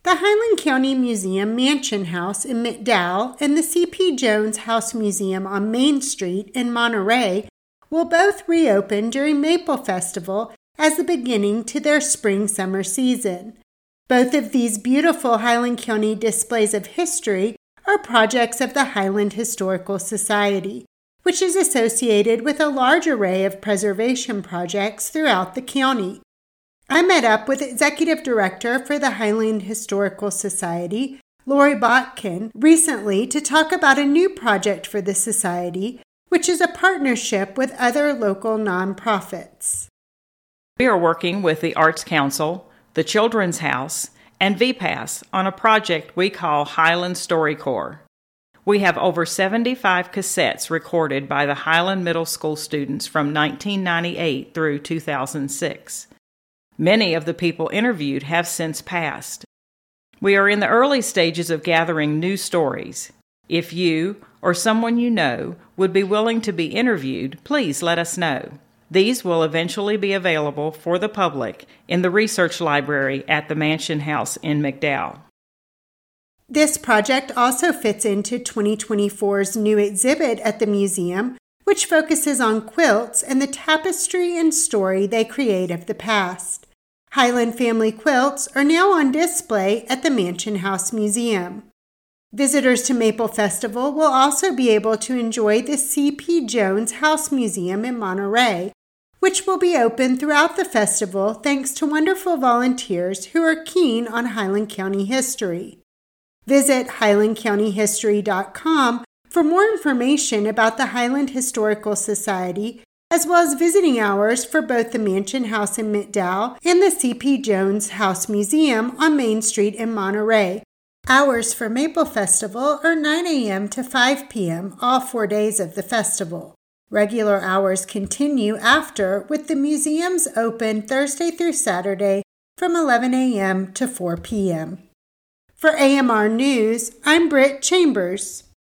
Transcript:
The Highland County Museum Mansion House in McDowell and the C.P. Jones House Museum on Main Street in Monterey will both reopen during Maple Festival as the beginning to their spring-summer season. Both of these beautiful Highland County displays of history are projects of the Highland Historical Society, which is associated with a large array of preservation projects throughout the county. I met up with Executive Director for the Highland Historical Society, Lori Botkin, recently to talk about a new project for the Society, which is a partnership with other local nonprofits. We are working with the Arts Council, the Children's House, and VPAS on a project we call Highland StoryCorps. We have over 75 cassettes recorded by the Highland Middle School students from 1998 through 2006. Many of the people interviewed have since passed. We are in the early stages of gathering new stories. If you or someone you know would be willing to be interviewed, please let us know. These will eventually be available for the public in the research library at the Mansion House in McDowell. This project also fits into 2024's new exhibit at the museum, which focuses on quilts and the tapestry and story they create of the past. Highland family quilts are now on display at the Mansion House Museum. Visitors to Maple Festival will also be able to enjoy the C.P. Jones House Museum in Monterey, which will be open throughout the festival thanks to wonderful volunteers who are keen on Highland County history. Visit highlandcountyhistory.com for more information about the Highland Historical Society, as well as visiting hours for both the Mansion House in McDowell and the C.P. Jones House Museum on Main Street in Monterey. Hours for Maple Festival are 9 a.m. to 5 p.m. all 4 days of the festival. Regular hours continue after, with the museums open Thursday through Saturday from 11 a.m. to 4 p.m. For AMR News, I'm Britt Chambers.